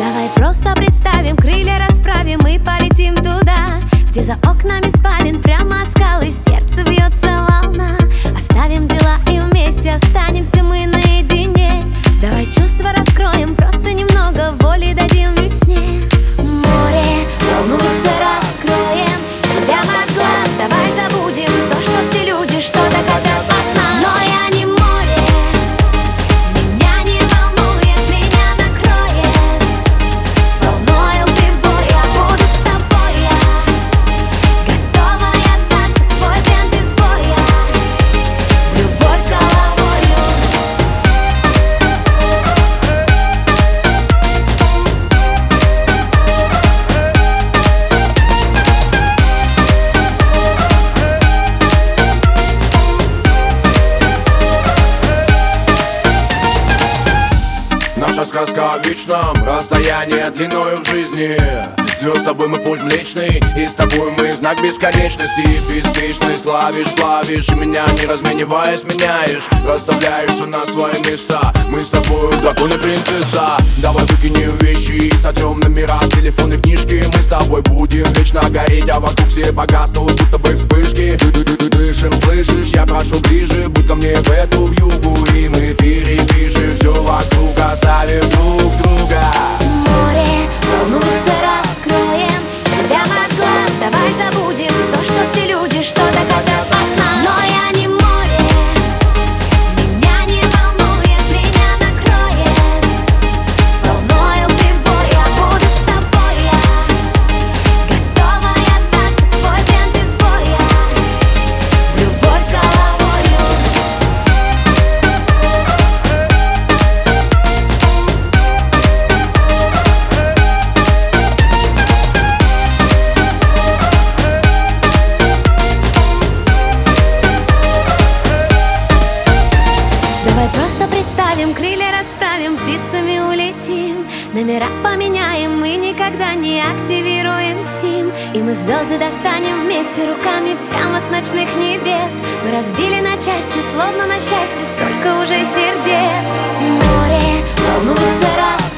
Давай просто представим, крылья расправим и полетим туда, где за окнами спален прямо скалы, сердце бьется волна. Оставим дела и вместе останемся мы наедине. Давай чувства раскроем, просто немного воли дадим весне. Море волнуется, раскроем себя от глаз. Давай забудем то, что все люди что-то хотят от нас. Но я не море, меня не волнует, меня накроет волною прибой. Я буду с тобой, я готова остаться в твой плен без боя, в любовь с головою. Наша сказка о вечном расстоянии длиною в жизни. Звезд с тобой мы путь млечный, и с тобой мы знак бесконечности. Беспечность клавиш, и меня не размениваясь меняешь. Расставляешь все на свои места. Мы с тобой дракон и принцесса. Давай выкинем вещи и сотрем номера с телефонной книжки. Мы с тобой будем вечно гореть, а вокруг все погаснут, будто бы вспышки. Дышим, слышишь, я прошу ближе, будь ко мне в эту вьюгу, и мы перепишем все вокруг, оставив друг друга. Море волнуется, раскроем себя от глаз. Давай забудем то, что все люди что-то хотят от нас. Но я не море, меня не волнует, меня накроет волною прибой. Я буду с тобой, я готова остаться в твой плен без боя, в любовь с головою. Давай просто представим, крылья расправим, птицами улетим. Номера поменяем, мы никогда не активируем сим. И мы звезды достанем вместе руками прямо с ночных небес. Мы разбили на части, словно на счастье, сколько уже сердец. Море волнуется, раз